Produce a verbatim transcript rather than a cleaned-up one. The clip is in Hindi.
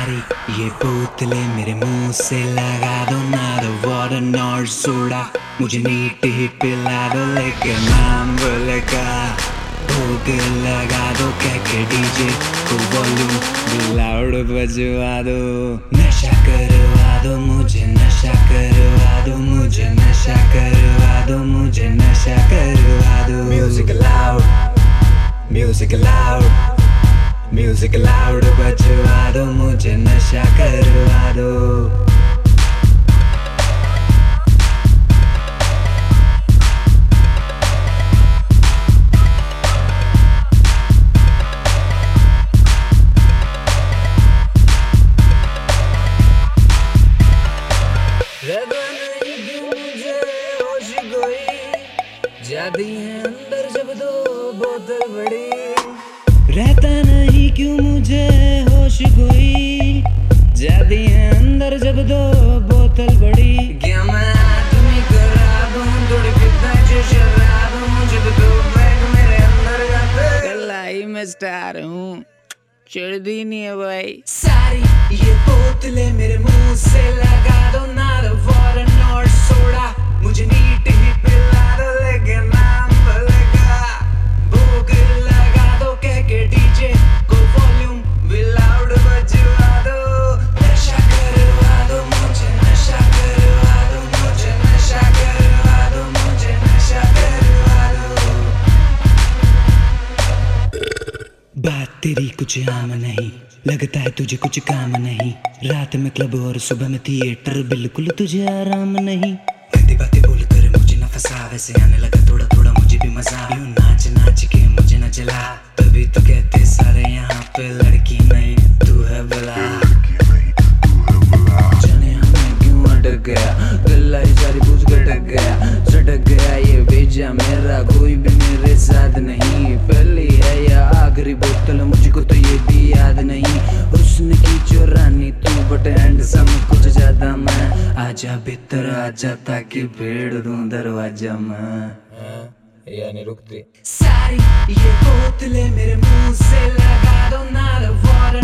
सारी ये बोतलें मेरे मुंह से लगा दो ना, दो वाटर और सोडा मुझे नीट ही पिला दो, लेके नाम बोलेगा भोग लगा दो, कह के डीजे को वॉल्यूम लाउड बजवा दो। नशा करवा दो मुझे, नशा करवा दो मुझे, नशा करवा दो मुझे, नशा करवा दो। Music loud, music loud, music loud बजवा दो मुझे, नशा करवा दो। जाती है अंदर जब दो बोतल बड़ी, रहता नहीं क्यों मुझे होश कोई, जाती है अंदर जब दो बोतल बड़ी। क्या मैं तुम्हें करा दूं थोड़ी पिता जो शराब, मुझे तो दो बैग मेरे अंदर जाते, कलाई में स्टार हूँ चिढ़ती नहीं है भाई। सारी ये बोतलें मेरे मुंह से लगा दो ना, दो वाटर और सोडा मुझे नीट ही पिला दो, लेके नाम बोलेगा भोग लगा दो, कह के डीजे को वॉल्यूम भी लाउड बजवा दो। नशा करवा दो मुझे, नशा करवा दो मुझे, नशा करवा दो मुझे, नशा करवा दो। बात तेरी कुछ आम नहीं, लगता है तुझे कुछ काम नहीं, रात में क्लब और सुबह में थिएटर, बिल्कुल तुझे आराम नहीं। गंदी बातें बोल कर मुझे न फंसा, वैसे आने लगा थोड़ा थोड़ा मुझे भी मजा, यूं नाच नाच के मुझे न जला, तभी तो कहते सारे यहाँ पे लड़की नहीं तू है बला। जाने हमें क्यों अटक गया, गला ही सारी पूछ कर अटक गया, सटक गया ये भेजा मेरा, कोई भी मेरे साथ नहीं, पहली है या आखिरी बोतल मुझको तो ये भी याद नहीं, उसने की चोरानी तू बट हैंडसम कुछ ज्यादा मैं, आजा भीतर आजा ताकि भेड़ दूं दरवाजा मैं, यानी रुकती। सारी ये बोतलें मेरे मुंह से लगा दो ना, दो वाटर